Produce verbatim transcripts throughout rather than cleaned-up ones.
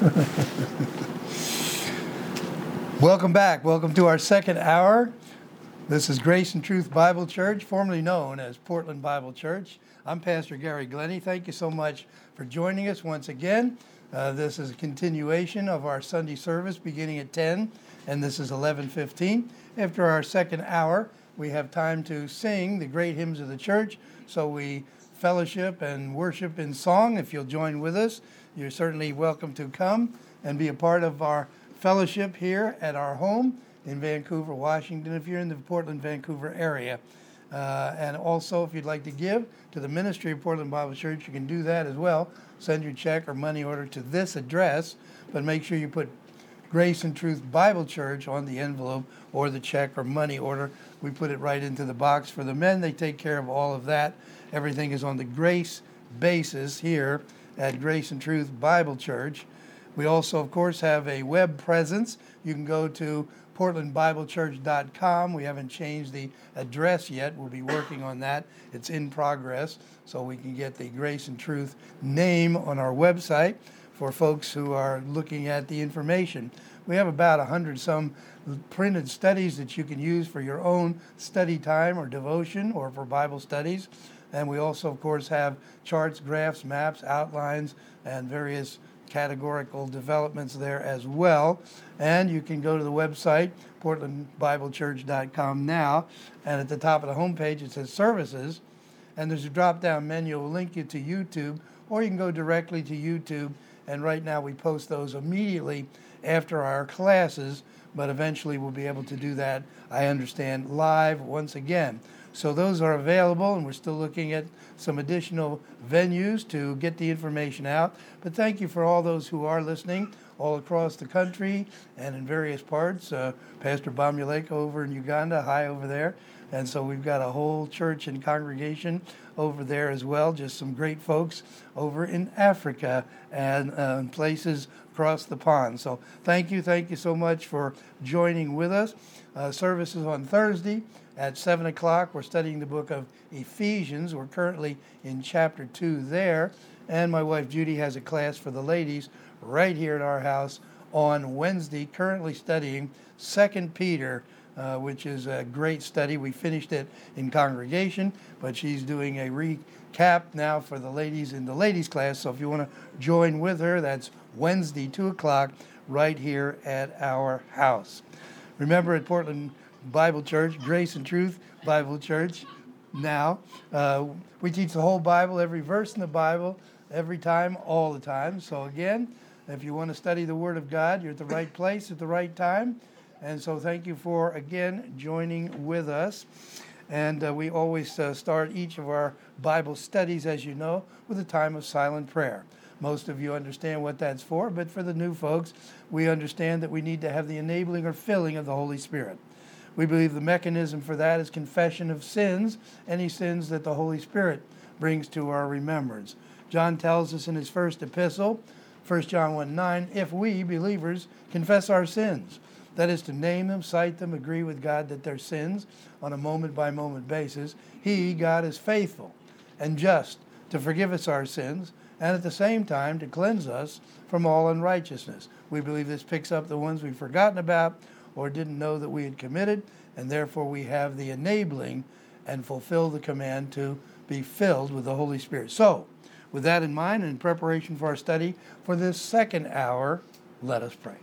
Welcome back. Welcome to our second hour. This is Grace and Truth Bible Church, formerly known as Portland Bible Church. I'm Pastor Gary Glenny. Thank you so much for joining us once again. Uh, this is a continuation of our Sunday service beginning at ten, and this is eleven fifteen. After our second hour, we have time to sing the great hymns of the church, so we fellowship and worship in song. If you'll join with us, you're certainly welcome to come and be a part of our fellowship here at our home in Vancouver, Washington, if you're in the Portland, Vancouver area. Uh, and also, if you'd like to give to the ministry of Portland Bible Church, you can do that as well. Send your check or money order to this address, but make sure you put Grace and Truth Bible Church on the envelope or the check or money order. We put it right into the box for the men. They take care of all of that. Everything is on the grace basis here at Grace and Truth Bible Church. We also, of course, have a web presence. You can go to portland bible church dot com. We haven't changed the address yet. We'll be working on that. It's in progress, so we can get the Grace and Truth name on our website for folks who are looking at the information. We have about a hundred some printed studies that you can use for your own study time or devotion or for Bible studies. And we also, of course, have charts, graphs, maps, outlines, and various categorical developments there as well. And you can go to the website, portland bible church dot com now, and at the top of the homepage it says Services, and there's a drop-down menu. Will link you to YouTube, or you can go directly to YouTube, and right now we post those immediately after our classes, but eventually we'll be able to do that, I understand, live once again. So those are available, and we're still looking at some additional venues to get the information out. But thank you for all those who are listening all across the country and in various parts. Uh, Pastor Bamuleko over in Uganda, hi over there. And so we've got a whole church and congregation over there as well, just some great folks over in Africa and uh, places across the pond. So thank you, thank you so much for joining with us. Uh, services on Thursday at seven o'clock. We're studying the book of Ephesians. We're currently in chapter two there. And my wife Judy has a class for the ladies right here at our house on Wednesday, currently studying Second Peter, uh, which is a great study. We finished it in congregation, but she's doing a recap now for the ladies in the ladies class. So if you want to join with her, that's Wednesday, two o'clock, right here at our house. Remember, at Portland Bible Church, Grace and Truth Bible Church, now, uh, we teach the whole Bible, every verse in the Bible, every time, all the time. So again, if you want to study the Word of God, you're at the right place at the right time. And so thank you for, again, joining with us. And uh, we always uh, start each of our Bible studies, as you know, with a time of silent prayer. Most of you understand what that's for, but for the new folks, we understand that we need to have the enabling or filling of the Holy Spirit. We believe the mechanism for that is confession of sins, any sins that the Holy Spirit brings to our remembrance. John tells us in his first epistle, First John one nine, if we, believers, confess our sins, that is to name them, cite them, agree with God that they're sins on a moment-by-moment basis, He, God, is faithful and just to forgive us our sins and at the same time to cleanse us from all unrighteousness. We believe this picks up the ones we've forgotten about or didn't know that we had committed, and therefore we have the enabling and fulfill the command to be filled with the Holy Spirit. So, with that in mind and in preparation for our study for this second hour, let us pray.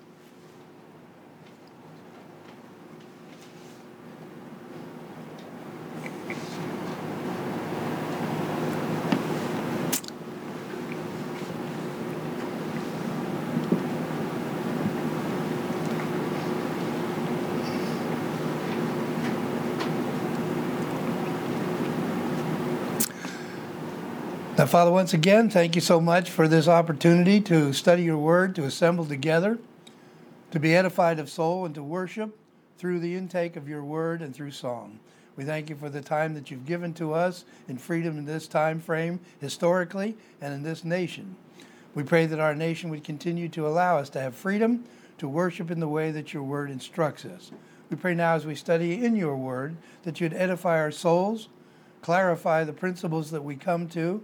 Now, Father, once again, thank you so much for this opportunity to study your word, to assemble together, to be edified of soul, and to worship through the intake of your word and through song. We thank you for the time that you've given to us in freedom in this time frame, historically, and in this nation. We pray that our nation would continue to allow us to have freedom to worship in the way that your word instructs us. We pray now as we study in your word that you'd edify our souls, clarify the principles that we come to,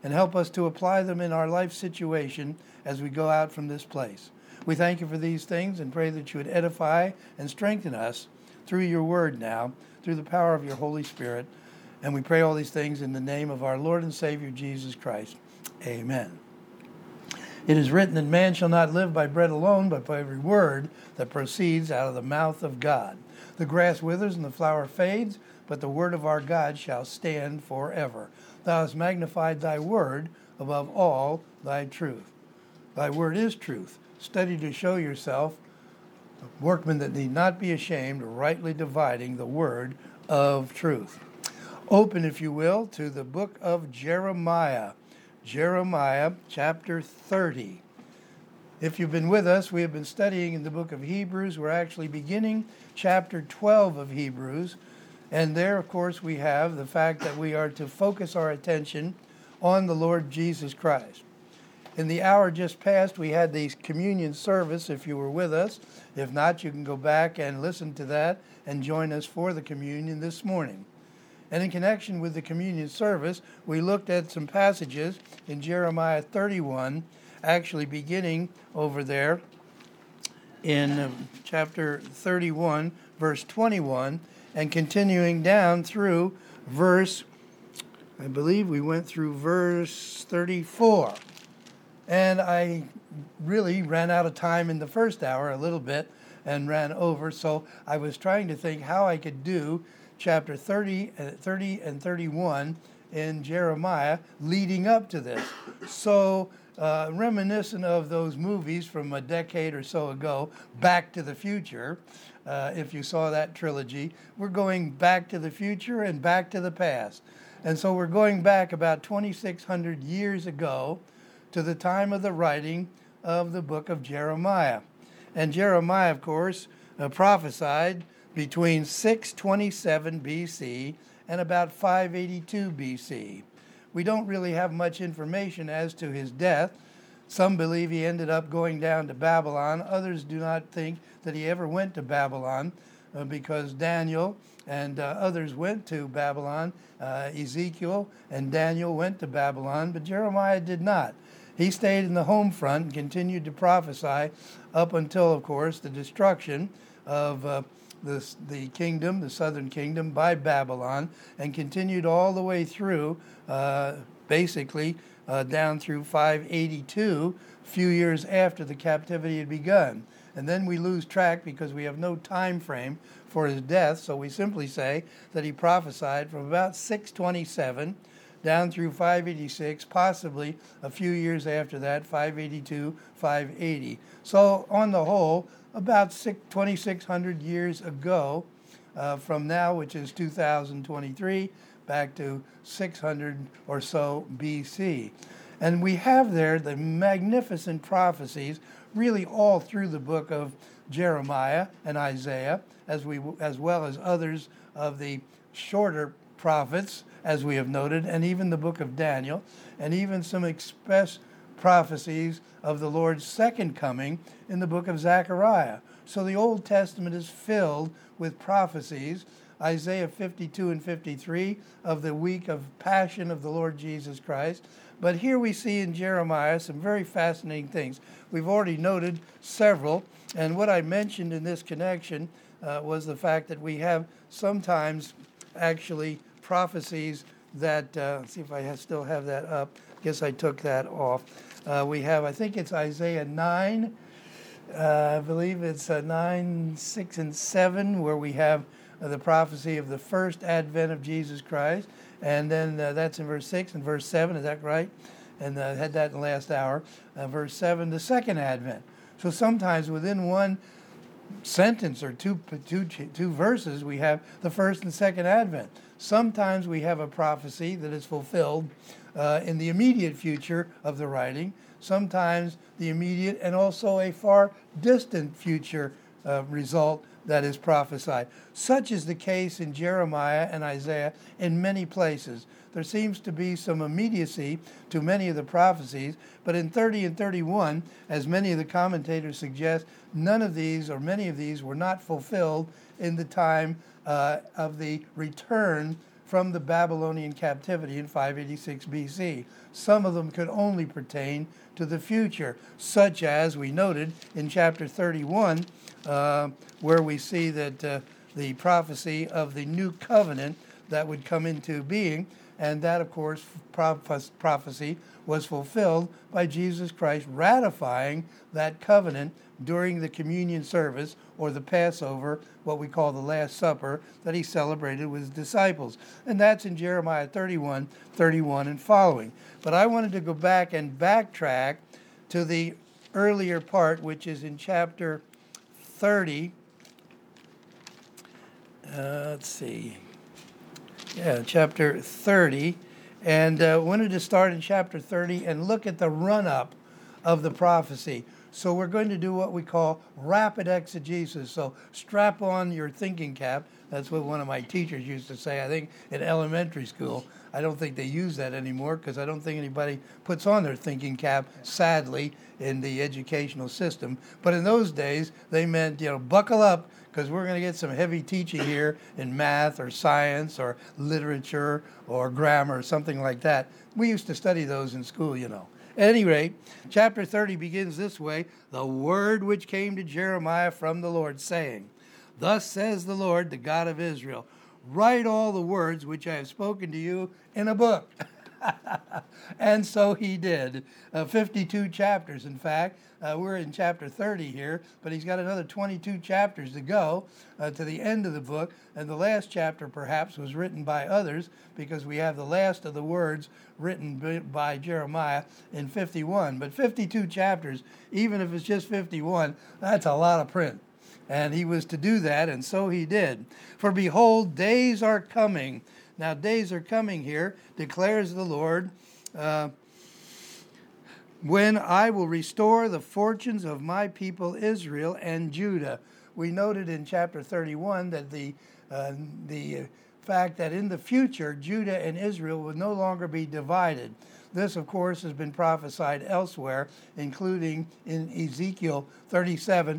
and help us to apply them in our life situation as we go out from this place. We thank you for these things and pray that you would edify and strengthen us through your word now, through the power of your Holy Spirit. And we pray all these things in the name of our Lord and Savior, Jesus Christ. Amen. It is written that man shall not live by bread alone, but by every word that proceeds out of the mouth of God. The grass withers and the flower fades, but the word of our God shall stand forever. Thou hast magnified thy word above all thy truth. Thy word is truth. Study to show yourself a workman that need not be ashamed, rightly dividing the word of truth. Open, if you will, to the book of Jeremiah. Jeremiah chapter thirty. If you've been with us, we have been studying in the book of Hebrews. We're actually beginning chapter twelve of Hebrews. And there, of course, we have the fact that we are to focus our attention on the Lord Jesus Christ. In the hour just past, we had the communion service, if you were with us. If not, you can go back and listen to that and join us for the communion this morning. And in connection with the communion service, we looked at some passages in Jeremiah thirty-one, actually beginning over there in um, chapter thirty-one, verse twenty-one, and continuing down through verse, I believe we went through verse thirty-four. And I really ran out of time in the first hour a little bit and ran over, so I was trying to think how I could do chapter thirty, thirty and thirty-one in Jeremiah leading up to this. So uh, reminiscent of those movies from a decade or so ago, Back to the Future, uh, if you saw that trilogy, we're going back to the future and back to the past. And so we're going back about twenty-six hundred years ago to the time of the writing of the book of Jeremiah. And Jeremiah, of course, uh, prophesied between six twenty-seven B C and about five eighty-two B C. We don't really have much information as to his death. Some believe he ended up going down to Babylon. Others do not think that he ever went to Babylon uh, because Daniel and uh, others went to Babylon. Uh, Ezekiel and Daniel went to Babylon, but Jeremiah did not. He stayed in the home front and continued to prophesy up until, of course, the destruction of uh, the, the kingdom, the southern kingdom, by Babylon, and continued all the way through, uh, basically, uh, down through five eighty-two, a few years after the captivity had begun. And then we lose track because we have no time frame for his death, so we simply say that he prophesied from about six twenty-seven down through five eighty-six, possibly a few years after that, five eighty-two, five eighty. So on the whole, about twenty-six hundred years ago uh, from now, which is two thousand twenty-three, back to six hundred or so B C. And we have there the magnificent prophecies really all through the book of Jeremiah and Isaiah, as we as well as others of the shorter prophets, as we have noted, and even the book of Daniel, and even some express prophecies of the Lord's second coming in the book of Zechariah. So the Old Testament is filled with prophecies, Isaiah fifty-two and fifty-three, of the week of passion of the Lord Jesus Christ. But here we see in Jeremiah some very fascinating things. We've already noted several, and what I mentioned in this connection uh, was the fact that we have sometimes actually prophecies that, uh, let's see if I have, still have that up. I guess I took that off. Uh, we have, I think it's Isaiah nine, uh, I believe it's uh, nine, six, and seven, where we have uh, the prophecy of the first advent of Jesus Christ. And then uh, that's in verse six and verse seven, is that right? And uh, had that in the last hour. Uh, verse seven, the second advent. So sometimes within one sentence or two, two, two verses, we have the first and second advent. Sometimes we have a prophecy that is fulfilled uh, in the immediate future of the writing. Sometimes the immediate and also a far distant future uh, result that is prophesied. Such is the case in Jeremiah and Isaiah in many places. There seems to be some immediacy to many of the prophecies, but in thirty and thirty-one, as many of the commentators suggest, none of these or many of these were not fulfilled in the time uh, of the return from the Babylonian captivity in five eighty-six B C. Some of them could only pertain to the future, such as we noted in chapter thirty-one, uh, where we see that uh, the prophecy of the new covenant that would come into being, and that, of course, prophecy was fulfilled by Jesus Christ ratifying that covenant during the communion service, or the Passover, what we call the Last Supper, that he celebrated with his disciples. And that's in Jeremiah thirty-one, thirty-one and following. But I wanted to go back and backtrack to the earlier part, which is in chapter thirty. Uh, let's see. Yeah, chapter thirty. And uh, wanted to start in chapter thirty and look at the run-up of the prophecy. So we're going to do what we call rapid exegesis. So strap on your thinking cap. That's what one of my teachers used to say, I think, in elementary school. I don't think they use that anymore because I don't think anybody puts on their thinking cap, sadly, in the educational system. But in those days, they meant, you know, buckle up, because we're going to get some heavy teaching here in math or science or literature or grammar or something like that. We used to study those in school, you know. At any rate, chapter thirty begins this way: the word which came to Jeremiah from the Lord, saying, Thus says the Lord, the God of Israel, write all the words which I have spoken to you in a book. And so he did. Uh, fifty-two chapters, in fact. Uh, we're in chapter thirty here, but he's got another twenty-two chapters to go uh, to the end of the book. And the last chapter, perhaps, was written by others, because we have the last of the words written by Jeremiah in fifty-one. But fifty-two chapters, even if it's just fifty-one, that's a lot of print. And he was to do that, and so he did. For behold, days are coming. Now, days are coming here, declares the Lord, uh, when I will restore the fortunes of my people Israel and Judah. We noted in chapter thirty-one that the uh, the fact that in the future Judah and Israel would no longer be divided. This, of course, has been prophesied elsewhere, including in Ezekiel thirty-seven,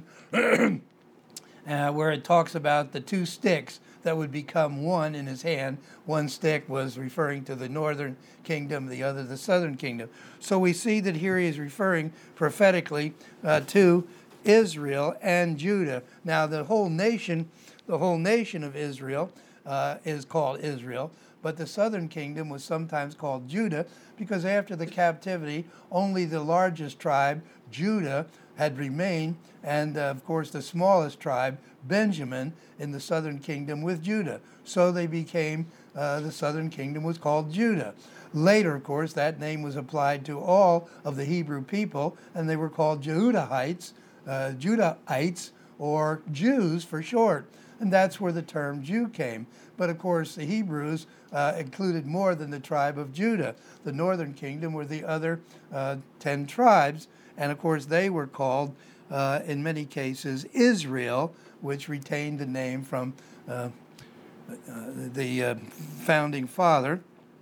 uh, where it talks about the two sticks that would become one in his hand. One stick was referring to the northern kingdom, the other the southern kingdom. So we see that here he is referring prophetically uh, to Israel and Judah. Now the whole nation, the whole nation of Israel uh, is called Israel, but the southern kingdom was sometimes called Judah, because after the captivity, only the largest tribe, Judah, had remained, and uh, of course the smallest tribe, Benjamin, in the southern kingdom with Judah. So they became, uh, the southern kingdom was called Judah. Later, of course, that name was applied to all of the Hebrew people, and they were called Jehudahites, uh, Judahites, or Jews for short. And that's where the term Jew came. But of course, the Hebrews uh, included more than the tribe of Judah. The northern kingdom were the other uh, ten tribes, and of course they were called, uh, in many cases, Israel, which retained the name from uh, uh, the uh, founding father,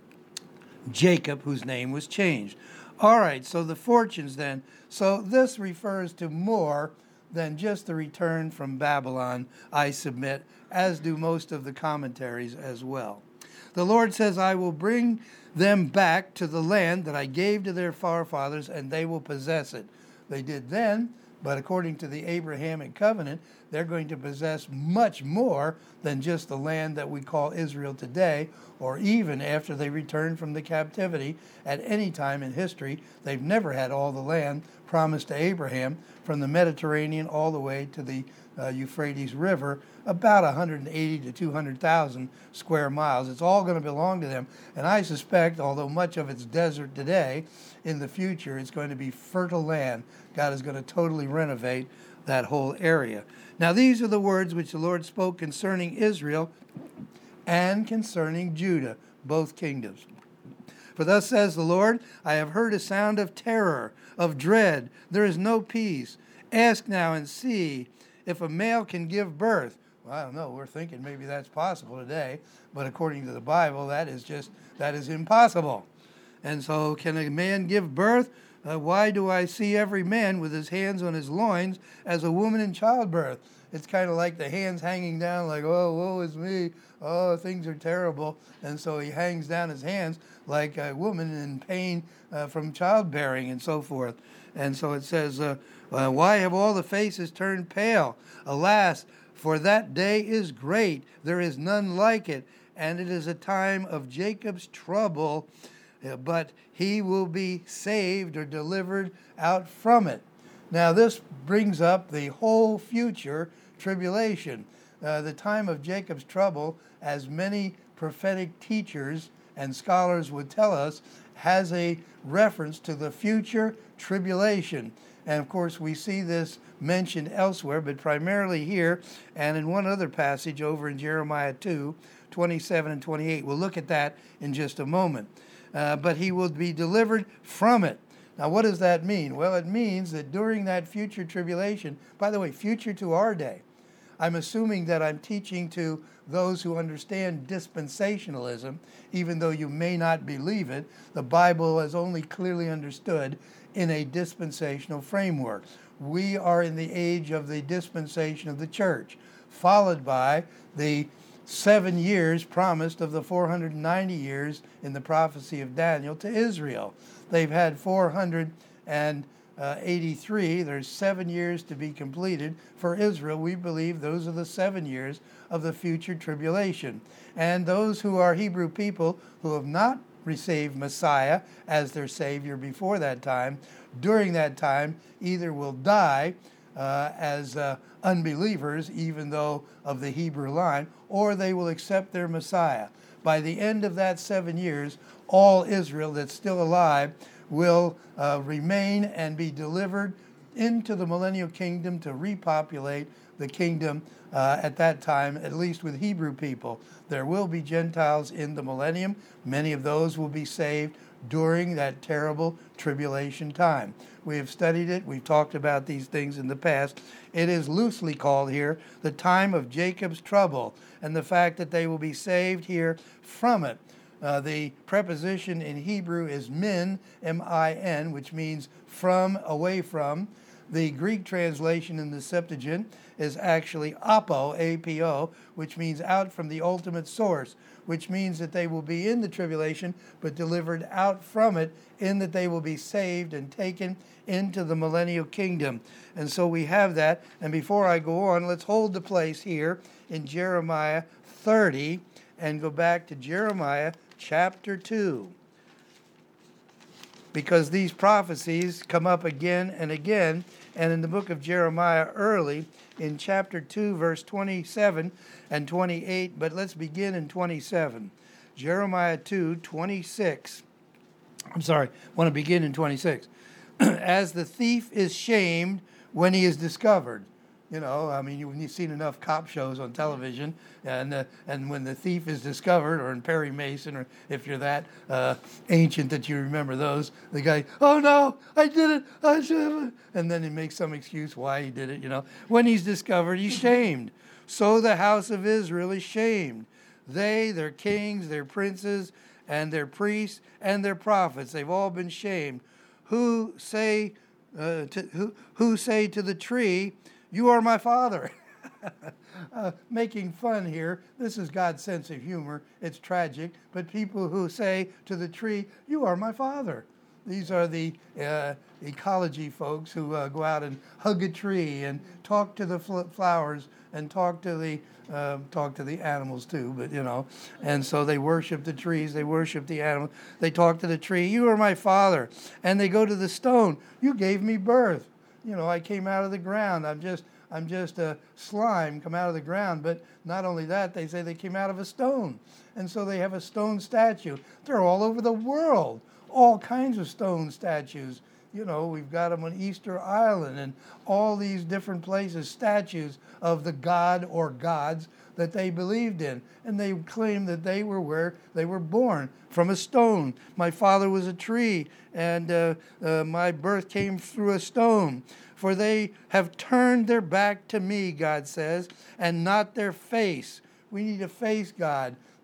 Jacob, whose name was changed. All right, so the fortunes then. So this refers to more than just the return from Babylon, I submit, as do most of the commentaries as well. The Lord says, I will bring them back to the land that I gave to their forefathers, and they will possess it. They did then, but according to the Abrahamic covenant, they're going to possess much more than just the land that we call Israel today, or even after they return from the captivity at any time in history. They've never had all the land promised to Abraham, from the Mediterranean all the way to the uh, Euphrates River, about one hundred eighty to two hundred thousand square miles. It's all going to belong to them. And I suspect, although much of it's desert today, in the future it's going to be fertile land. God is going to totally renovate that whole area. Now these are the words which the Lord spoke concerning Israel and concerning Judah, both kingdoms. For thus says the Lord, I have heard a sound of terror, of dread. There is no peace. Ask now and see if a male can give birth. Well, I don't know. We're thinking maybe that's possible today, but according to the Bible, that is just, that is impossible. And so can a man give birth? Uh, why do I see every man with his hands on his loins as a woman in childbirth? it's kind of like the hands hanging down like, oh, woe is me. Oh, things are terrible. And so he hangs down his hands like a woman in pain uh, from childbearing and so forth. And so it says, uh, uh, why have all the faces turned pale? Alas, for that day is great. There is none like it. And it is a time of Jacob's trouble, uh, but he will be saved or delivered out from it. Now, this brings up the whole future tribulation. Uh, the time of Jacob's trouble, as many prophetic teachers and scholars would tell us, has a reference to the future tribulation. And of course, we see this mentioned elsewhere, but primarily here and in one other passage over in Jeremiah two, twenty-seven and twenty-eight. We'll look at that in just a moment. Uh, but he will be delivered from it. Now, what does that mean? Well, it means that during that future tribulation, by the way, future to our day, I'm assuming that I'm teaching to those who understand dispensationalism, even though you may not believe it. The Bible is only clearly understood in a dispensational framework. We are in the age of the dispensation of the church, followed by the seven years promised of the four hundred ninety years in the prophecy of Daniel to Israel. They've had four hundred eighty-three. There's seven years to be completed for Israel. We believe those are the seven years of the future tribulation. And those who are Hebrew people who have not received Messiah as their Savior before that time, during that time either will die uh, as uh, unbelievers, even though of the Hebrew line, or they will accept their Messiah. By the end of that seven years, all Israel that's still alive will uh, remain and be delivered into the millennial kingdom to repopulate the kingdom uh, at that time, at least with Hebrew people. There will be Gentiles in the millennium. Many of those will be saved during that terrible tribulation time. We have studied it. We've talked about these things in the past. It is loosely called here the time of Jacob's trouble, and the fact that they will be saved here from it. Uh, the preposition in Hebrew is min, M I N, which means from, away from. The Greek translation in the Septuagint is actually apo, A P O, which means out from the ultimate source, which means that they will be in the tribulation, but delivered out from it, in that they will be saved and taken into the millennial kingdom. And so we have that. And before I go on, let's hold the place here in Jeremiah thirty and go back to Jeremiah chapter two. Because these prophecies come up again and again. And in the book of Jeremiah early, in chapter two, verse twenty-seven and twenty-eight, but let's begin in twenty-seven. Jeremiah two, twenty-six. I'm sorry, I want to begin in twenty-six. As the thief is shamed when he is discovered. You know, I mean, you've seen enough cop shows on television, and uh, and when the thief is discovered, or in Perry Mason, or if you're that uh, ancient that you remember those, the guy, oh no, I did it, I should have, and then he makes some excuse why he did it. You know, when he's discovered, he's shamed. So the house of Israel is shamed. They, their kings, their princes, and their priests, and their prophets, they've all been shamed. Who say, uh, to, who who say to the tree, you are my father. uh, making fun here. This is God's sense of humor. It's tragic. But people who say to the tree, you are my father. These are the uh, ecology folks who uh, go out and hug a tree and talk to the fl- flowers and talk to the uh, talk to the animals too. But you know, and so they worship the trees. They worship the animals. They talk to the tree. You are my father. And they go to the stone. You gave me birth. You know, I came out of the ground. I'm just, I'm just a slime come out of the ground. But not only that, they say they came out of a stone. And so they have a stone statue. They're all over the world. All kinds of stone statues. You know, we've got them on Easter Island and all these different places, statues of the god or gods that they believed in. And they claimed that they were where they were born, from a stone. My father was a tree, and uh, uh, my birth came through a stone. For they have turned their back to me, God says, and not their face. We need to face God.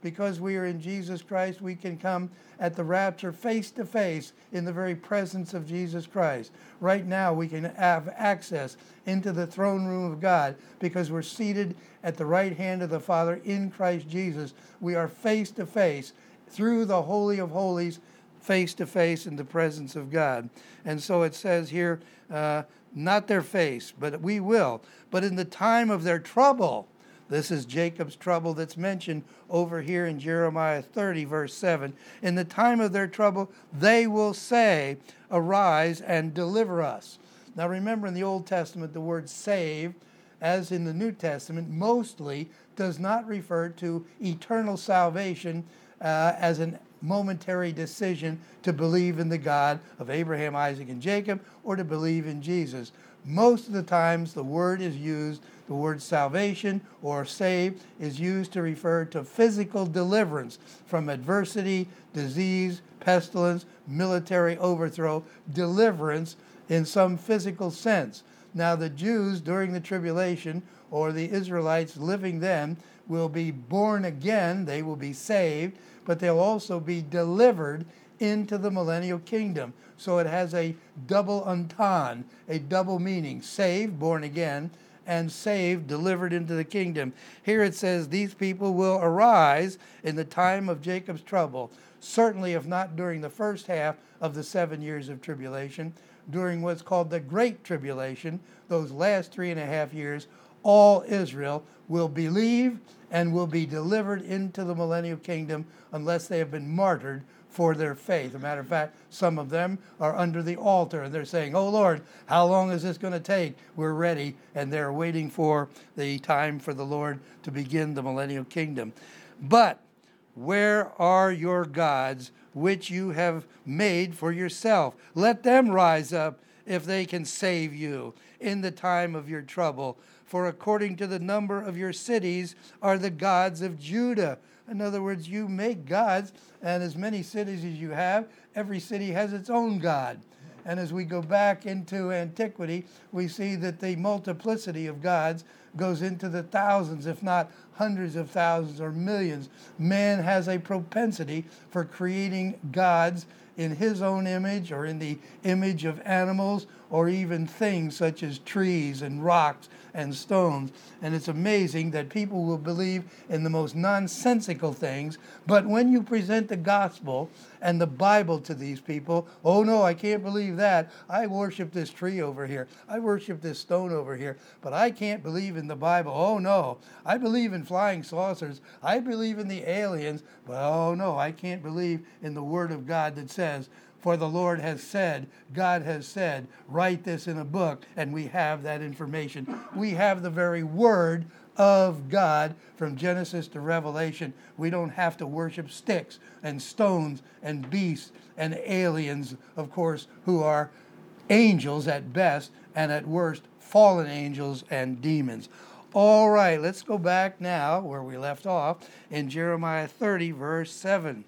Because we are in Jesus Christ, we can come at the rapture face to face in the very presence of Jesus Christ. Right now, we can have access into the throne room of God because we're seated at the right hand of the Father in Christ Jesus. We are face to face through the Holy of Holies, face to face in the presence of God. And so it says here, uh, not their face, but we will. But in the time of their trouble, this is Jacob's trouble that's mentioned over here in Jeremiah thirty, verse seven. In the time of their trouble, they will say, arise and deliver us. Now remember, in the Old Testament, the word save, as in the New Testament, mostly does not refer to eternal salvation uh, as a momentary decision to believe in the God of Abraham, Isaac, and Jacob, or to believe in Jesus. Most of the times the word is used, the word salvation or save is used to refer to physical deliverance from adversity, disease, pestilence, military overthrow, deliverance in some physical sense. Now the Jews during the tribulation, or the Israelites living then, will be born again, they will be saved, but they'll also be delivered into the millennial kingdom. So it has a double entendre, a double meaning. Saved, born again, and saved, delivered into the kingdom. Here it says, these people will arise in the time of Jacob's trouble. Certainly, if not during the first half of the seven years of tribulation, during what's called the Great Tribulation, those last three and a half years, all Israel will believe and will be delivered into the millennial kingdom unless they have been martyred for their faith. As a matter of fact, some of them are under the altar and they're saying, oh Lord, how long is this going to take? We're ready, and they're waiting for the time for the Lord to begin the millennial kingdom. But where are your gods which you have made for yourself? Let them rise up if they can save you in the time of your trouble. For according to the number of your cities are the gods of Judah. In other words, you make gods, and as many cities as you have, every city has its own god. And as we go back into antiquity, we see that the multiplicity of gods goes into the thousands, if not hundreds of thousands or millions. Man has a propensity for creating gods in his own image or in the image of animals or even things such as trees and rocks and stones. And it's amazing that people will believe in the most nonsensical things, but when you present the gospel and the Bible to these people, oh no, I can't believe that. I worship this tree over here. I worship this stone over here, but I can't believe in the Bible. Oh no, I believe in flying saucers. I believe in the aliens, but oh no, I can't believe in the Word of God that says, for the Lord has said, God has said, write this in a book, and we have that information. We have the very Word of God from Genesis to Revelation. We don't have to worship sticks and stones and beasts and aliens, of course, who are angels at best and at worst fallen angels and demons. All right, let's go back now where we left off in Jeremiah thirty, verse seven.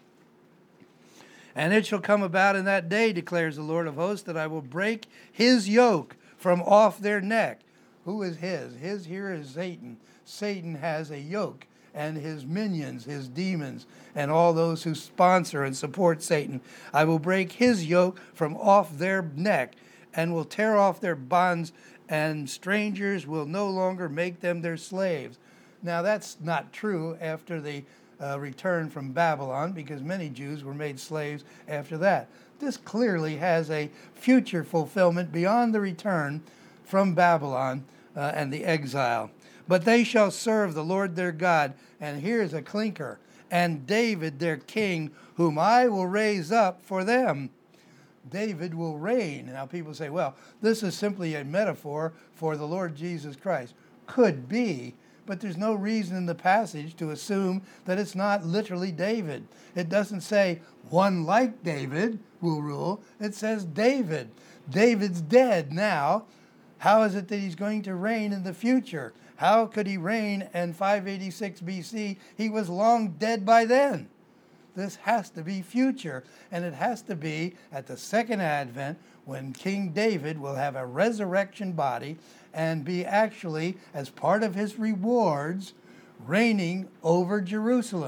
And it shall come about in that day, declares the Lord of hosts, that I will break his yoke from off their neck. Who is his? His here is Satan. Satan has a yoke, and his minions, his demons, and all those who sponsor and support Satan. I will break his yoke from off their neck, and will tear off their bonds, and strangers will no longer make them their slaves. Now that's not true after the Uh, return from Babylon, because many Jews were made slaves after that. This clearly has a future fulfillment beyond the return from Babylon uh, and the exile. But they shall serve the Lord their God, and here's a clinker, and David their king, whom I will raise up for them. David will reign. Now people say, well, this is simply a metaphor for the Lord Jesus Christ. Could be. But there's no reason in the passage to assume that it's not literally David. It doesn't say one like David will rule. It says David. David's dead now. How is it that he's going to reign in the future? How could he reign in five eighty-six B C? He was long dead by then. This has to be future, and it has to be at the second advent when King David will have a resurrection body and be actually, as part of his rewards, reigning over Jerusalem.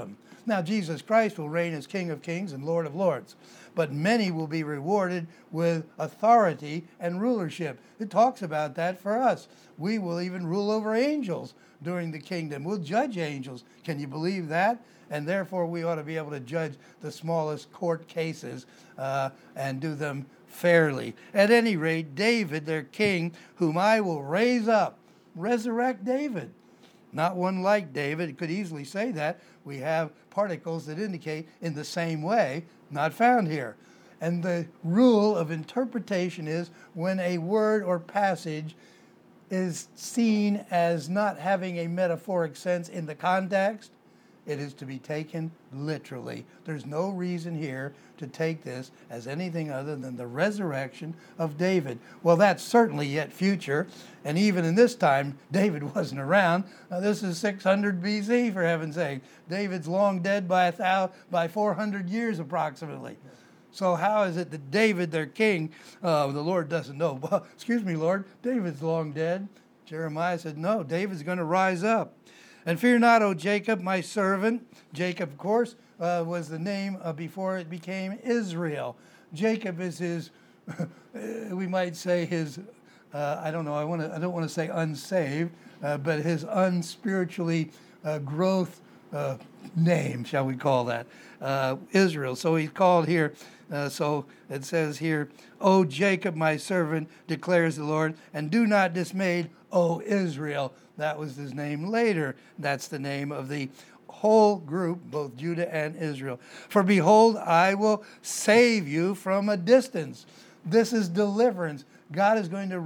Now, Jesus Christ will reign as King of Kings and Lord of Lords, but many will be rewarded with authority and rulership. It talks about that for us. We will even rule over angels during the kingdom. We'll judge angels. Can you believe that? And therefore, we ought to be able to judge the smallest court cases uh, and do them fairly. At any rate, David, their king, whom I will raise up, resurrect David. Not one like David. It could easily say that. We have particles that indicate in the same way, not found here. And the rule of interpretation is when a word or passage is seen as not having a metaphoric sense in the context, it is to be taken literally. There's no reason here to take this as anything other than the resurrection of David. Well, that's certainly yet future, and even in this time, David wasn't around. Now, this is six hundred B C, for heaven's sake. David's long dead by a thou, by four hundred years approximately. So how is it that David, their king, uh, the Lord doesn't know? Well, excuse me, Lord, David's long dead. Jeremiah said, no, David's going to rise up. And fear not, O Jacob, my servant. Jacob, of course, uh, was the name uh, before it became Israel. Jacob is his, we might say his, uh, I don't know, I want to, I don't want to say unsaved, uh, but his unspiritually uh, growth uh, name, shall we call that, uh, Israel. So he's called here. Uh, so it says here, O Jacob, my servant, declares the Lord, and do not dismay, O Israel. That was his name later. That's the name of the whole group, both Judah and Israel. For behold, I will save you from a distance. This is deliverance. God is going to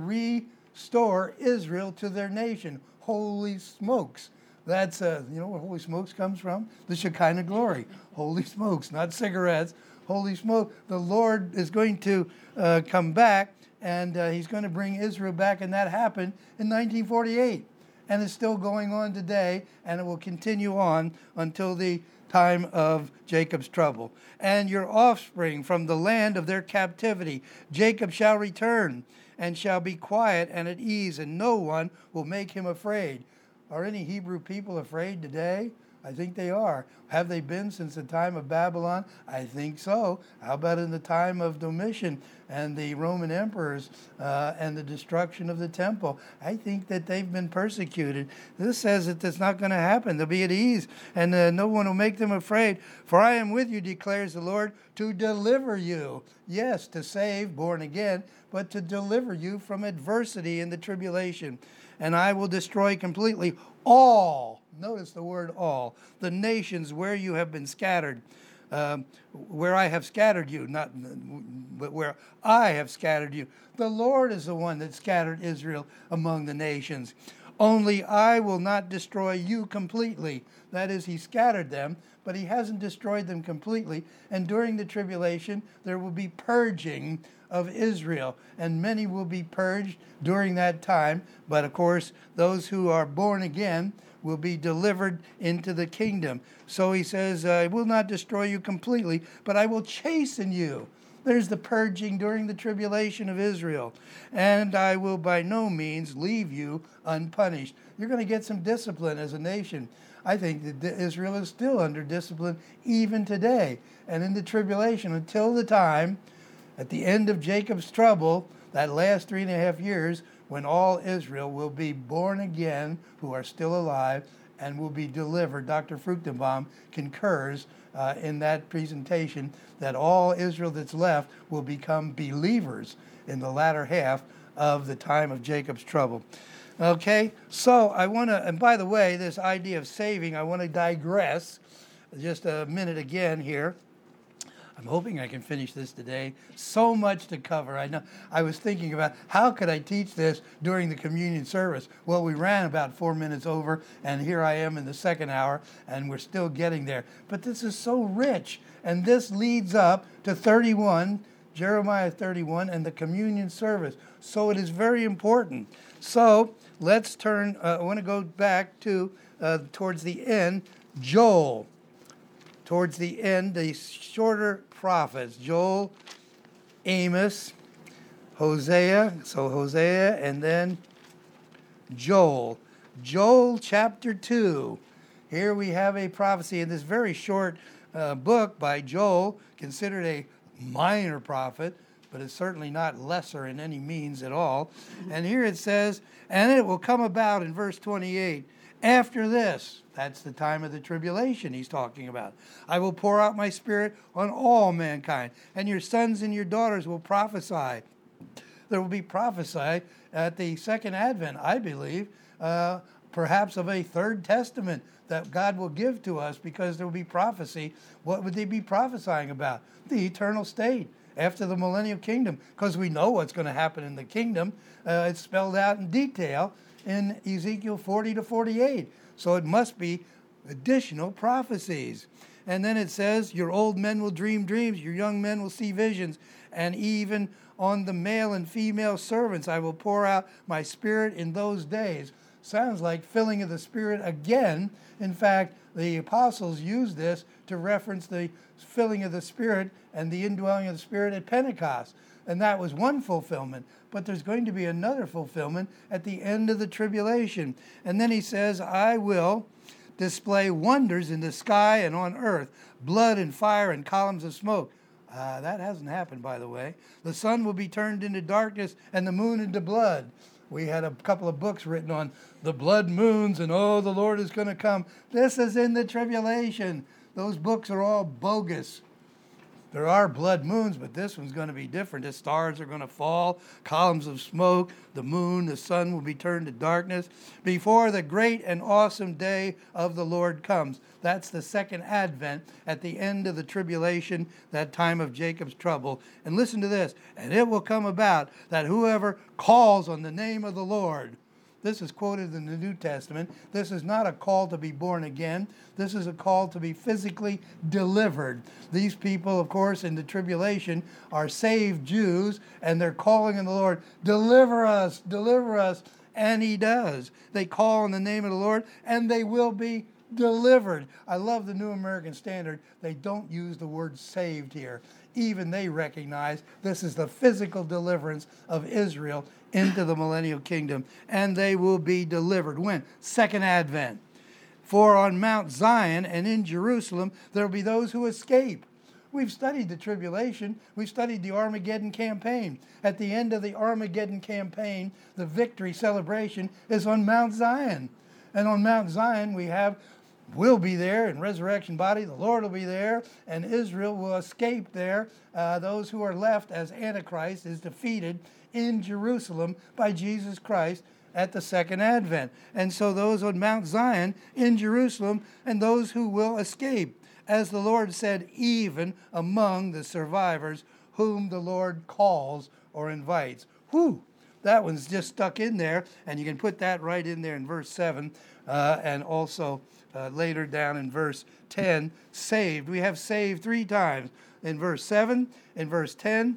restore Israel to their nation. Holy smokes. That's, uh, you know where holy smokes comes from? The Shekinah glory. Holy smokes, not cigarettes. Holy smoke. The Lord is going to uh, come back, and uh, he's going to bring Israel back, and that happened in nineteen forty-eight. And it's still going on today, and it will continue on until the time of Jacob's trouble. And your offspring from the land of their captivity, Jacob shall return, and shall be quiet and at ease, and no one will make him afraid. Are any Hebrew people afraid today? I think they are. Have they been since the time of Babylon? I think so. How about in the time of Domitian and the Roman emperors uh, and the destruction of the temple? I think that they've been persecuted. This says that that's not going to happen. They'll be at ease, and uh, no one will make them afraid. For I am with you, declares the Lord, to deliver you. Yes, to save, born again, but to deliver you from adversity in the tribulation. And I will destroy completely all, notice the word all, the nations where you have been scattered, um, where I have scattered you, not but where I have scattered you. The Lord is the one that scattered Israel among the nations. Only I will not destroy you completely. That is, he scattered them, but he hasn't destroyed them completely. And during the tribulation, there will be purging of Israel, and many will be purged during that time. But of course, those who are born again will be delivered into the kingdom. So he says, I will not destroy you completely, but I will chasten you. There's the purging during the tribulation of Israel. And I will by no means leave you unpunished. You're going to get some discipline as a nation. I think that Israel is still under discipline even today. And in the tribulation, until the time, at the end of Jacob's trouble, that last three and a half years, when all Israel will be born again, who are still alive, and will be delivered. Doctor Fruchtenbaum concurs uh, in that presentation that all Israel that's left will become believers in the latter half of the time of Jacob's trouble. Okay, so I want to, and by the way, this idea of saving, I want to digress just a minute again here. I'm hoping I can finish this today. So much to cover. I know. I was thinking about how could I teach this during the communion service. Well, we ran about four minutes over, and here I am in the second hour, and we're still getting there. But this is so rich, and this leads up to thirty-one, Jeremiah thirty-one, and the communion service. So it is very important. So let's turn. Uh, I want to go back to uh, towards the end, Joel. Towards the end, the shorter prophets, Joel, Amos, Hosea, so Hosea, and then Joel. Joel chapter two here we have a prophecy in this very short uh, book by Joel, considered a minor prophet, but it's certainly not lesser in any means at all. And here it says, and it will come about in verse twenty-eight, after this, that's the time of the tribulation he's talking about, I will pour out my Spirit on all mankind, and your sons and your daughters will prophesy. There will be prophesy at the second advent, I believe, uh, perhaps of a third testament that God will give to us, because there will be prophecy. What would they be prophesying about? The eternal state after the millennial kingdom, because we know what's going to happen in the kingdom. Uh, it's spelled out in detail in Ezekiel forty to forty-eight. So it must be additional prophecies. And then it says, your old men will dream dreams, your young men will see visions, and even on the male and female servants I will pour out my Spirit in those days. Sounds like filling of the Spirit again. In fact, the apostles used this to reference the filling of the Spirit and the indwelling of the Spirit at Pentecost. And that was one fulfillment. But there's going to be another fulfillment at the end of the tribulation. And then he says, I will display wonders in the sky and on earth, blood and fire and columns of smoke. Uh, that hasn't happened, by the way. The sun will be turned into darkness and the moon into blood. We had a couple of books written on the blood moons and, oh, the Lord is going to come. This is in the tribulation. Those books are all bogus. There are blood moons, but this one's going to be different. The stars are going to fall, columns of smoke, the moon, the sun will be turned to darkness before the great and awesome day of the Lord comes. That's the second advent at the end of the tribulation, that time of Jacob's trouble. And listen to this, and it will come about that whoever calls on the name of the Lord. This is quoted in the New Testament. This is not a call to be born again. This is a call to be physically delivered. These people, of course, in the tribulation are saved Jews, and they're calling on the Lord, deliver us, deliver us. And he does. They call on the name of the Lord, and they will be delivered. I love the New American Standard. They don't use the word saved here. Even they recognize this is the physical deliverance of Israel into the millennial kingdom, and they will be delivered. When? Second advent. For on Mount Zion and in Jerusalem there will be those who escape. We've studied the tribulation. We've studied the Armageddon campaign. At the end of the Armageddon campaign, the victory celebration is on Mount Zion. And on Mount Zion we have will be there in resurrection body. The Lord will be there, and Israel will escape there. Uh, those who are left as Antichrist is defeated in Jerusalem by Jesus Christ at the second advent. And so those on Mount Zion in Jerusalem, and those who will escape, as the Lord said, even among the survivors whom the Lord calls or invites. Whew! That one's just stuck in there, and you can put that right in there in verse seven, uh, and also uh, later down in verse ten, saved. We have saved three times, in verse seven, in verse ten,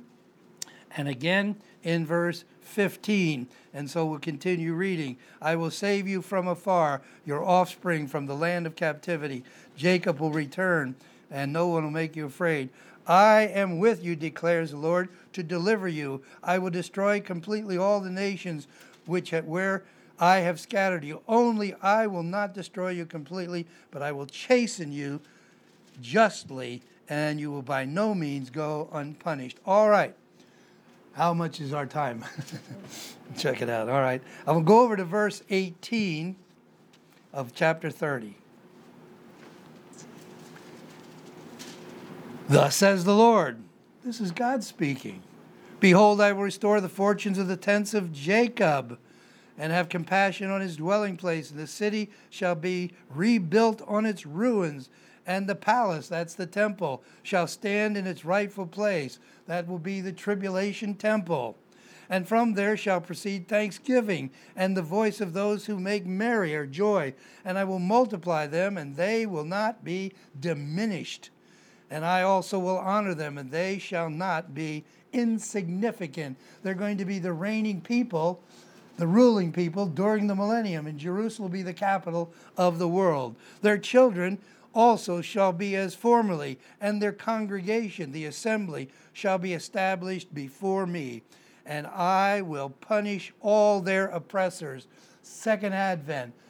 and again in verse fifteen. And so we'll continue reading. I will save you from afar, your offspring from the land of captivity. Jacob will return, and no one will make you afraid. I am with you, declares the Lord, to deliver you. I will destroy completely all the nations which where I have scattered you. Only I will not destroy you completely, but I will chasten you justly, and you will by no means go unpunished. All right. How much is our time? Check it out. All right. I'm going to go over to verse eighteen of chapter thirty. Thus says the Lord. This is God speaking. Behold, I will restore the fortunes of the tents of Jacob, and have compassion on his dwelling place. And the city shall be rebuilt on its ruins, and the palace, that's the temple, shall stand in its rightful place. That will be the tribulation temple. And from there shall proceed thanksgiving, and the voice of those who make merry or joy. And I will multiply them, and they will not be diminished. And I also will honor them, and they shall not be insignificant. They're going to be the reigning people, the ruling people during the millennium, and Jerusalem will be the capital of the world. Their children also shall be as formerly, and their congregation, the assembly, shall be established before me. And I will punish all their oppressors. Second advent.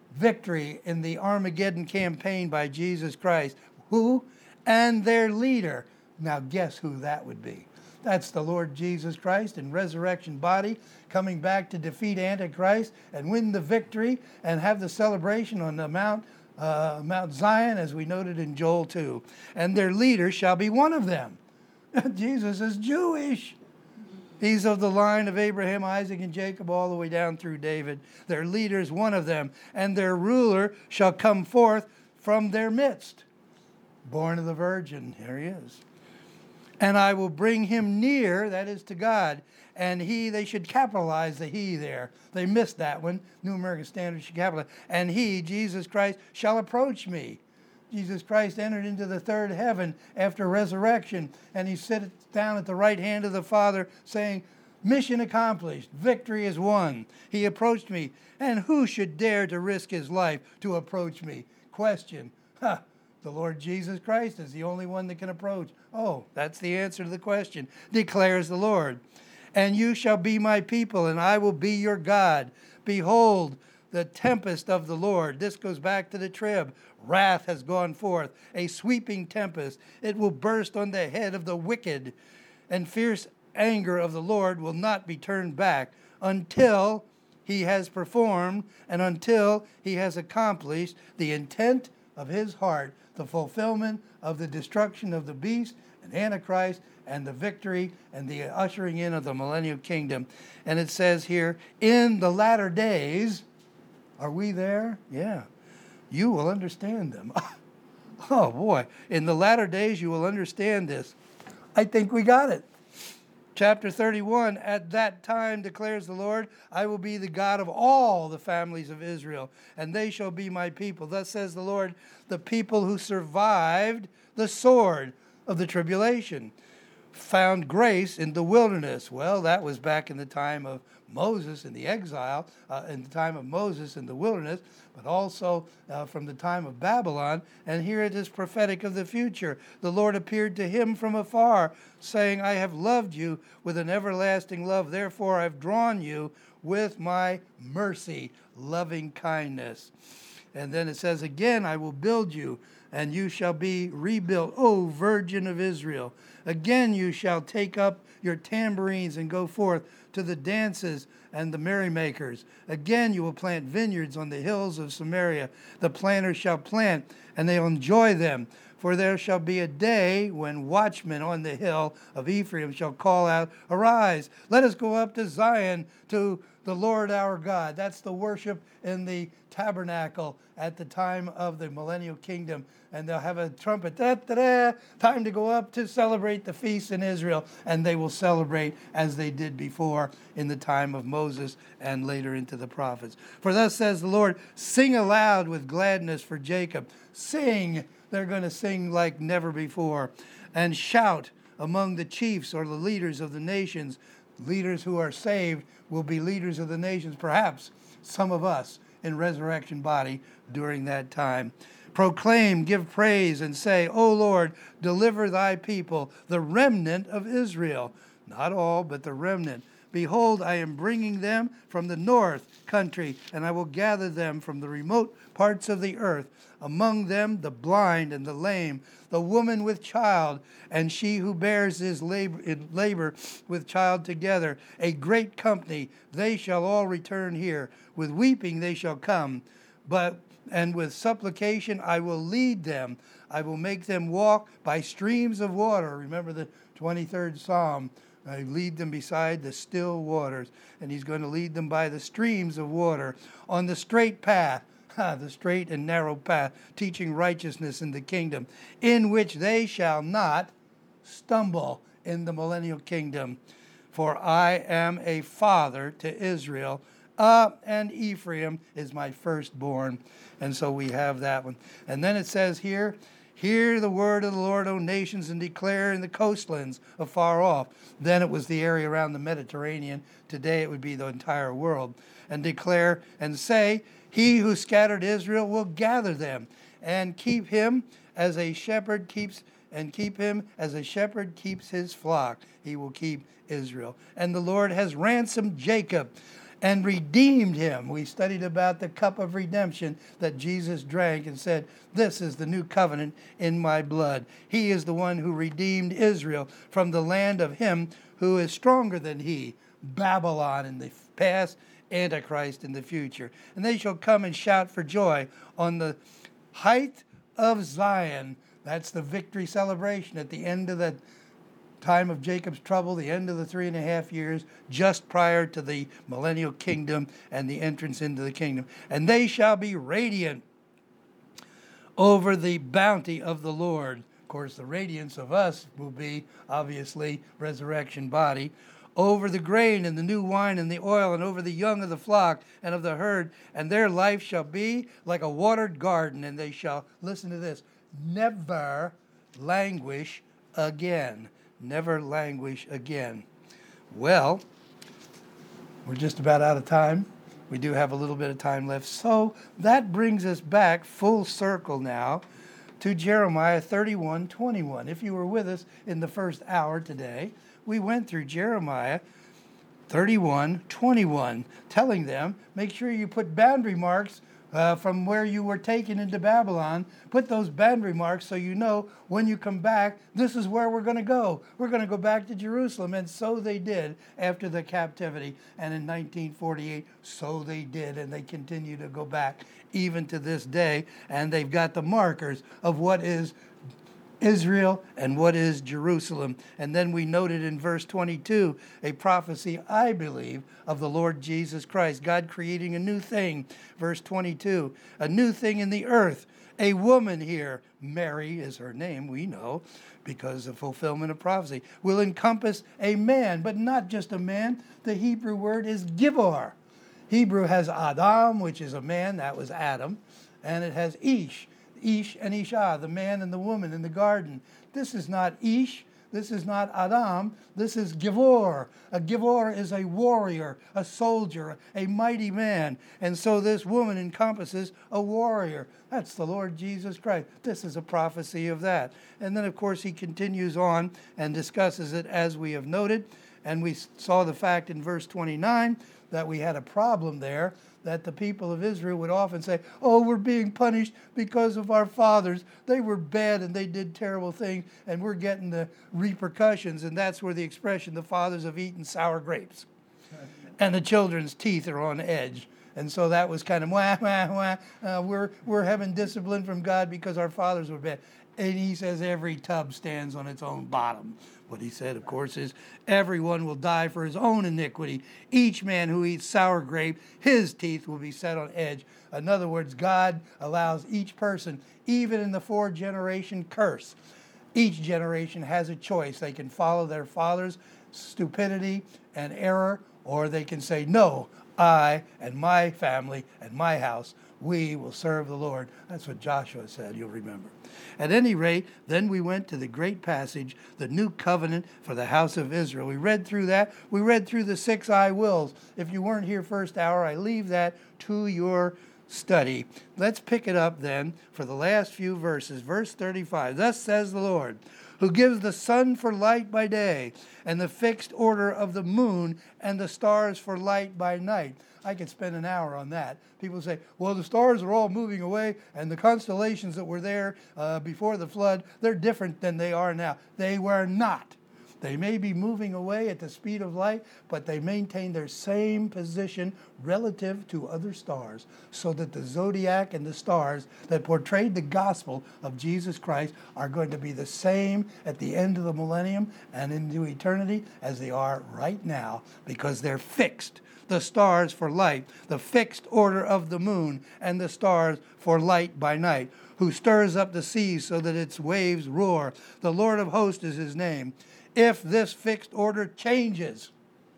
victory in the Armageddon campaign by Jesus Christ. Who? And their leader. Now guess who that would be? That's the Lord Jesus Christ in resurrection body, coming back to defeat Antichrist and win the victory and have the celebration on the Mount, uh, Mount Zion, as we noted in Joel two. And their leader shall be one of them. Jesus is Jewish. He's of the line of Abraham, Isaac, and Jacob, all the way down through David. Their leader is one of them, and their ruler shall come forth from their midst. Born of the Virgin, here he is. And I will bring him near, that is to God. And he, they should capitalize the he there. They missed that one. New American Standard should capitalize. And he, Jesus Christ, shall approach me. Jesus Christ entered into the third heaven after resurrection, and he sits down at the right hand of the Father saying, mission accomplished, victory is won. He approached me, and who should dare to risk his life to approach me? Question. Huh. The Lord Jesus Christ is the only one that can approach. Oh, that's the answer to the question, declares the Lord. And you shall be my people, and I will be your God. Behold, the tempest of the Lord. This goes back to the trib. Wrath has gone forth, a sweeping tempest. It will burst on the head of the wicked, and fierce anger of the Lord will not be turned back until he has performed and until he has accomplished the intent of his heart, the fulfillment of the destruction of the beast and Antichrist and the victory and the ushering in of the millennial kingdom. And it says here, in the latter days, are we there? Yeah. You will understand them. Oh boy, in the latter days you will understand this. I think we got it. Chapter thirty-one, at that time, declares the Lord, I will be the God of all the families of Israel, and they shall be my people. Thus says the Lord, the people who survived the sword of the tribulation found grace in the wilderness. Well, that was back in the time of Moses in the exile, uh, in the time of Moses in the wilderness, but also uh, from the time of Babylon. And here it is prophetic of the future. The Lord appeared to him from afar, saying, I have loved you with an everlasting love. Therefore I've drawn you with my mercy, loving kindness. And then it says again, I will build you, and you shall be rebuilt, O Virgin of Israel. Again you shall take up your tambourines and go forth to the dances and the merrymakers. Again you will plant vineyards on the hills of Samaria. The planters shall plant, and they'll enjoy them. For there shall be a day when watchmen on the hill of Ephraim shall call out, arise, let us go up to Zion, to the Lord our God. That's the worship in the tabernacle at the time of the millennial kingdom. And they'll have a trumpet, da, da, da, time to go up to celebrate the feast in Israel. And they will celebrate as they did before in the time of Moses and later into the prophets. For thus says the Lord, sing aloud with gladness for Jacob. Sing, they're going to sing like never before. And shout among the chiefs or the leaders of the nations. Leaders who are saved will be leaders of the nations, perhaps some of us in resurrection body during that time. Proclaim, give praise, and say, O Lord, deliver thy people, the remnant of Israel. Not all, but the remnant. Behold, I am bringing them from the north country, and I will gather them from the remote parts of the earth. Among them the blind and the lame, the woman with child, and she who bears his labor, in labor with child together. A great company, they shall all return here. With weeping they shall come, but and with supplication I will lead them. I will make them walk by streams of water. Remember the twenty-third Psalm. I lead them beside the still waters. And he's going to lead them by the streams of water on the straight path. The straight and narrow path, teaching righteousness in the kingdom, in which they shall not stumble in the millennial kingdom. For I am a father to Israel, uh, and Ephraim is my firstborn. And so we have that one. And then it says here, hear the word of the Lord, O nations, and declare in the coastlands afar off. Then it was the area around the Mediterranean. Today it would be the entire world. And declare and say, he who scattered Israel will gather them and keep him as a shepherd keeps and keep him as a shepherd keeps his flock. He will keep Israel. And the Lord has ransomed Jacob and redeemed him. We studied about the cup of redemption that Jesus drank and said, this is the new covenant in my blood. He is the one who redeemed Israel from the land of him who is stronger than he, Babylon in the past, Antichrist in the future. And they shall come and shout for joy on the height of Zion. That's the victory celebration at the end of the time of Jacob's trouble, the end of the three and a half years, just prior to the millennial kingdom and the entrance into the kingdom. And they shall be radiant over the bounty of the Lord. Of course, the radiance of us will be, obviously, resurrection body. Over the grain and the new wine and the oil, and over the young of the flock and of the herd. And their life shall be like a watered garden, and they shall, listen to this, never languish again. Never languish again. Well, we're just about out of time. We do have a little bit of time left. So that brings us back full circle now to Jeremiah thirty-one twenty-one. If you were with us in the first hour today, we went through Jeremiah thirty-one twenty-one, telling them, make sure you put boundary marks Uh, from where you were taken into Babylon. Put those boundary marks so you know when you come back, this is where we're going to go. We're going to go back to Jerusalem. And so they did after the captivity. And in nineteen forty-eight, so they did. And they continue to go back even to this day. And they've got the markers of what is Israel and what is Jerusalem. And then we noted in verse twenty-two, a prophecy, I believe, of the Lord Jesus Christ, God creating a new thing. Verse twenty-two, a new thing in the earth. A woman here, Mary is her name, we know, because of fulfillment of prophecy, will encompass a man, but not just a man. The Hebrew word is Gibor. Hebrew has Adam, which is a man, that was Adam, and it has Ish. Ish and Isha, the man and the woman in the garden. This is not Ish. This is not Adam. This is Givor. A Givor is a warrior, a soldier, a mighty man. And so this woman encompasses a warrior. That's the Lord Jesus Christ. This is a prophecy of that. And then, of course, he continues on and discusses it as we have noted. And we saw the fact in verse twenty-nine that we had a problem there, that the people of Israel would often say, oh, we're being punished because of our fathers. They were bad and they did terrible things, and we're getting the repercussions. And that's where the expression, the fathers have eaten sour grapes, and the children's teeth are on edge. And so that was kind of, wah, wah, wah. Uh, we're, we're having discipline from God because our fathers were bad. And he says every tub stands on its own bottom. What he said, of course, is everyone will die for his own iniquity. Each man who eats sour grape, his teeth will be set on edge. In other words, God allows each person, even in the four-generation curse, each generation has a choice. They can follow their father's stupidity and error, or they can say, no, I and my family and my house, we will serve the Lord. That's what Joshua said, you'll remember. At any rate, then we went to the great passage, the new covenant for the house of Israel. We read through that. We read through the six I wills. If you weren't here first hour, I leave that to your study. Let's pick it up then for the last few verses. Verse thirty-five, thus says the Lord, who gives the sun for light by day, and the fixed order of the moon and the stars for light by night. I could spend an hour on that. People say, well, the stars are all moving away, and the constellations that were there uh, before the flood, they're different than they are now. They were not. They may be moving away at the speed of light, but they maintain their same position relative to other stars, so that the zodiac and the stars that portrayed the gospel of Jesus Christ are going to be the same at the end of the millennium and into eternity as they are right now, because they're fixed. The stars for light, the fixed order of the moon, and the stars for light by night, who stirs up the seas so that its waves roar. The Lord of hosts is his name. If this fixed order changes,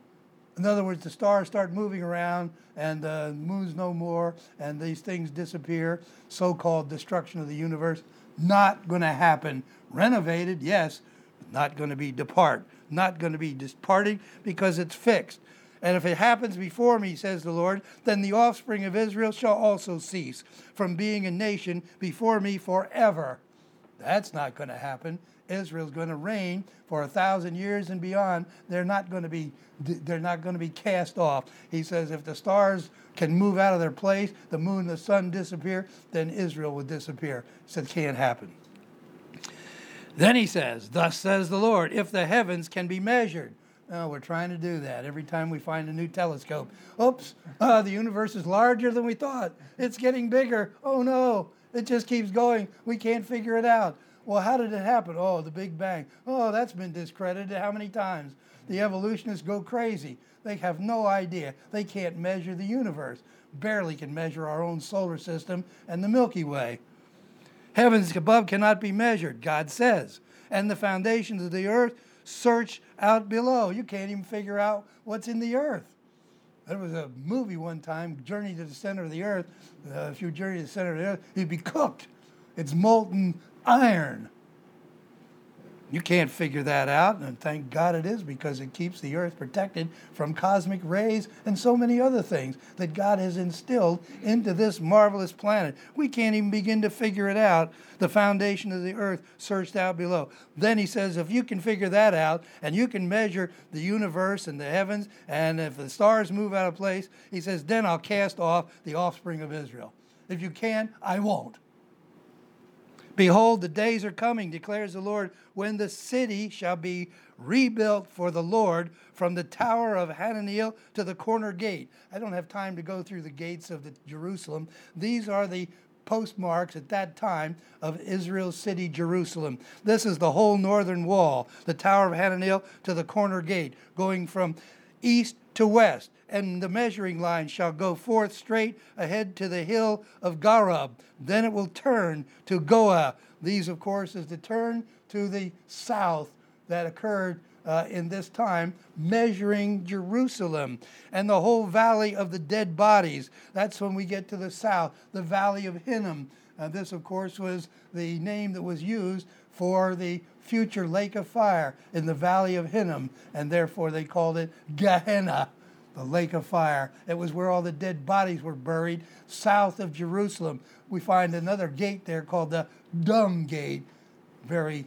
in other words, the stars start moving around and the moon's no more and these things disappear, so-called destruction of the universe, not going to happen. Renovated, yes, but not going to be depart. Not going to be departing because it's fixed. And if it happens before me, says the Lord, then the offspring of Israel shall also cease from being a nation before me forever. That's not going to happen. Israel's going to reign for a thousand years and beyond. They're not going to be they're not going to be cast off. He says if the stars can move out of their place, the moon and the sun disappear, then Israel will disappear. He said, can't happen. Then he says, thus says the Lord, if the heavens can be measured. Oh, we're trying to do that every time we find a new telescope. Oops, uh, the universe is larger than we thought. It's getting bigger. Oh no, it just keeps going. We can't figure it out. Well, how did it happen? Oh, the Big Bang. Oh, that's been discredited how many times? The evolutionists go crazy. They have no idea. They can't measure the universe. Barely can measure our own solar system and the Milky Way. Heavens above cannot be measured, God says. And the foundations of the earth search out below. You can't even figure out what's in the earth. There was a movie one time, Journey to the Center of the Earth. Uh, if you journey to the center of the earth, you'd be cooked. It's molten iron. You can't figure that out, and thank God it is, because it keeps the earth protected from cosmic rays and so many other things that God has instilled into this marvelous planet. We can't even begin to figure it out. The foundation of the earth searched out below. Then he says, if you can figure that out, and you can measure the universe and the heavens, and if the stars move out of place, he says, then I'll cast off the offspring of Israel. If you can, I won't. Behold, the days are coming, declares the Lord, when the city shall be rebuilt for the Lord from the tower of Hananeel to the corner gate. I don't have time to go through the gates of the Jerusalem. These are the postmarks at that time of Israel's city, Jerusalem. This is the whole northern wall, the tower of Hananeel to the corner gate, going from east to west. And the measuring line shall go forth straight ahead to the hill of Garab. Then it will turn to Goah. These, of course, is the turn to the south that occurred uh, in this time, measuring Jerusalem. And the whole valley of the dead bodies. That's when we get to the south, the valley of Hinnom. Uh, this, of course, was the name that was used for the future lake of fire in the valley of Hinnom. And therefore they called it Gehenna, the lake of fire. It was where all the dead bodies were buried, south of Jerusalem. We find another gate there called the Dung Gate. Very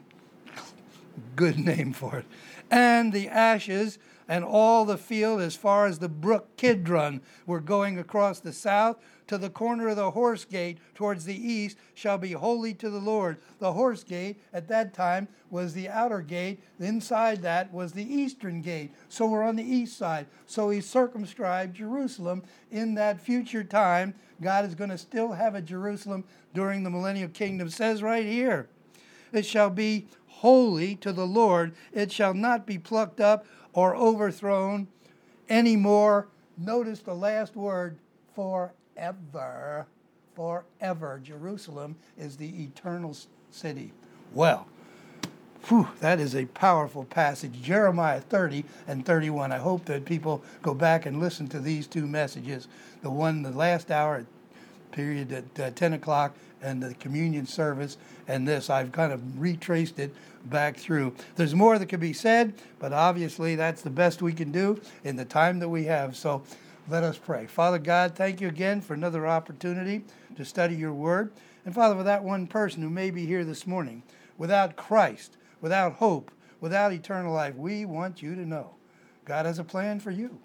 good name for it. And the ashes and all the field as far as the brook Kidron were going across the south to the corner of the horse gate towards the east shall be holy to the Lord. The horse gate at that time was the outer gate. Inside that was the eastern gate. So we're on the east side. So he circumscribed Jerusalem in that future time. God is going to still have a Jerusalem during the millennial kingdom. It says right here, it shall be holy to the Lord. It shall not be plucked up or overthrown anymore. Notice the last word, forever. Forever. Jerusalem is the eternal city. Well, whew, that is a powerful passage. Jeremiah thirty and thirty-one. I hope that people go back and listen to these two messages. The one, the last hour period at uh, ten o'clock, and the communion service, and this. I've kind of retraced it back through. There's more that could be said, but obviously that's the best we can do in the time that we have. So let us pray. Father God, thank you again for another opportunity to study your word. And Father, for that one person who may be here this morning, without Christ, without hope, without eternal life, we want you to know God has a plan for you.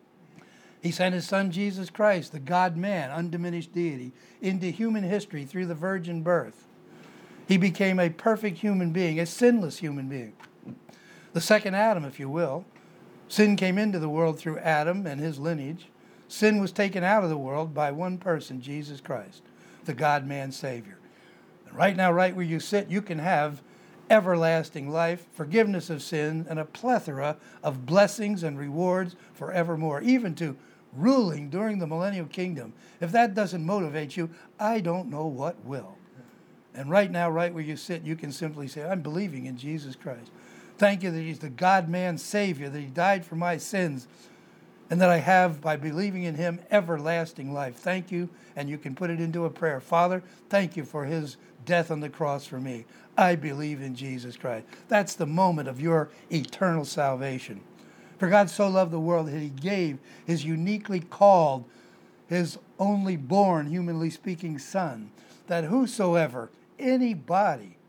He sent his son, Jesus Christ, the God-man, undiminished deity, into human history through the virgin birth. He became a perfect human being, a sinless human being. The second Adam, if you will. Sin came into the world through Adam and his lineage. Sin was taken out of the world by one person, Jesus Christ, the God-man Savior. And right now, right where you sit, you can have everlasting life, forgiveness of sin, and a plethora of blessings and rewards forevermore, even to ruling during the millennial kingdom. If that doesn't motivate you, I don't know what will. And right now, right where you sit, you can simply say, I'm believing in Jesus Christ. Thank you that he's the God-man Savior, that he died for my sins, and that I have, by believing in him, everlasting life. Thank you, and you can put it into a prayer. Father, thank you for his death on the cross for me. I believe in Jesus Christ. That's the moment of your eternal salvation. For God so loved the world that he gave his uniquely called, his only born, humanly speaking, son, that whosoever, anybody,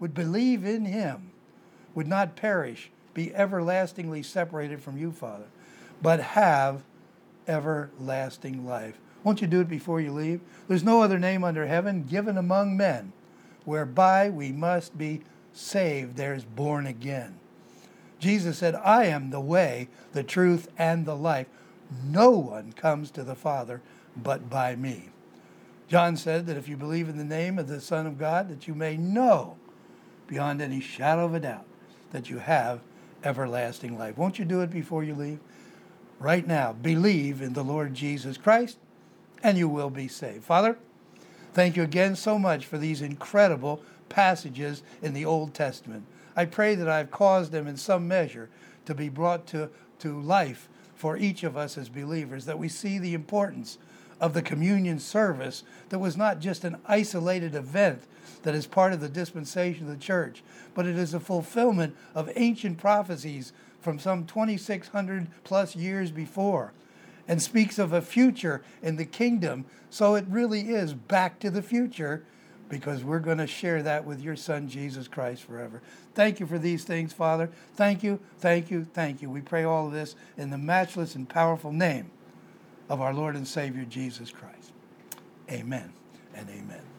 would believe in him would not perish, be everlastingly separated from you, Father, but have everlasting life. Won't you do it before you leave? There's no other name under heaven given among men whereby we must be saved. There's born again. Jesus said, I am the way, the truth, and the life. No one comes to the Father but by me. John said that if you believe in the name of the Son of God, that you may know beyond any shadow of a doubt that you have everlasting life. Won't you do it before you leave? Right now, believe in the Lord Jesus Christ, and you will be saved. Father, thank you again so much for these incredible passages in the Old Testament. I pray that I've caused them in some measure to be brought to, to life for each of us as believers, that we see the importance of the communion service that was not just an isolated event that is part of the dispensation of the church, but it is a fulfillment of ancient prophecies from some twenty-six hundred plus years before, and speaks of a future in the kingdom. So it really is back to the future, because we're going to share that with your Son, Jesus Christ, forever. Thank you for these things, Father. Thank you, thank you, thank you. We pray all of this in the matchless and powerful name of our Lord and Savior, Jesus Christ. Amen and amen.